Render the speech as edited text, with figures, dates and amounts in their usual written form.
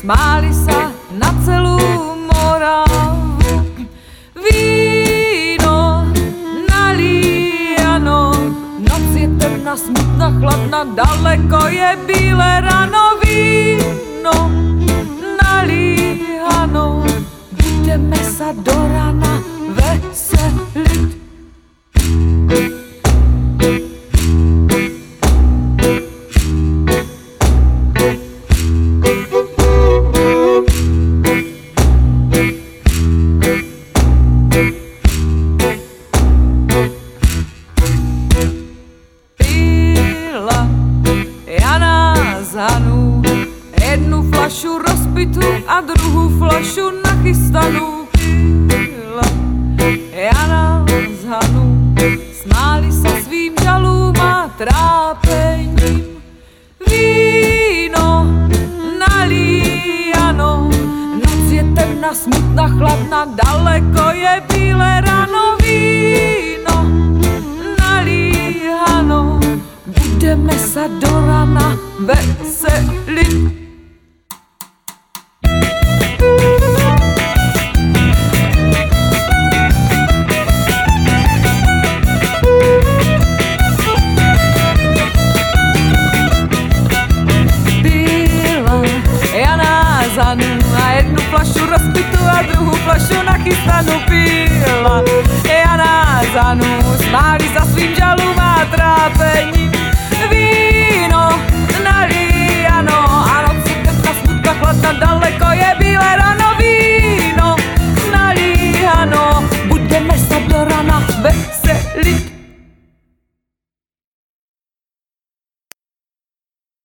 smáli sa na celú Moravu. Víno nalíjano, noc je temná, smutná, chladná, daleko je bílé ráno. Víno nalíjano, budeme sa do rana veselit. Jednu flašu rozpitu a druhou flašu nachystanou. Pila Jana z Hanu, smáli sa svým žalům a trápením. Víno nalíjano, noc je temná, smutná, chladná, daleko je bílé ráno. Víno nalíjano, budeme sa do rana veselit. A jednu flašu rozpitu a druhou flašu nachystanou. Pila Jana z Hanu, smáli sa svým žalům a trápením.